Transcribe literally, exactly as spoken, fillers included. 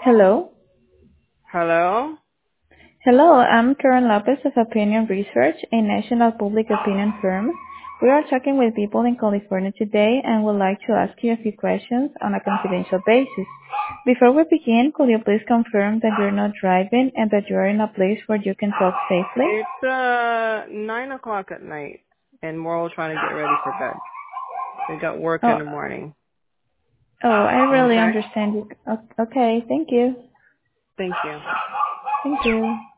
Hello. Hello? Hello, I'm Karen Lopez of Opinion Research, a national public opinion firm. We are talking with people in California today and would like to ask you a few questions on a confidential basis. Before we begin, could you please confirm that you're not driving and that you're in a place where you can talk safely? It's uh nine o'clock at night, and we're all trying to get ready for bed. We got work in Oh, the morning. oh, I really Okay? understand you. O- Okay, thank you. Thank you. Thank you.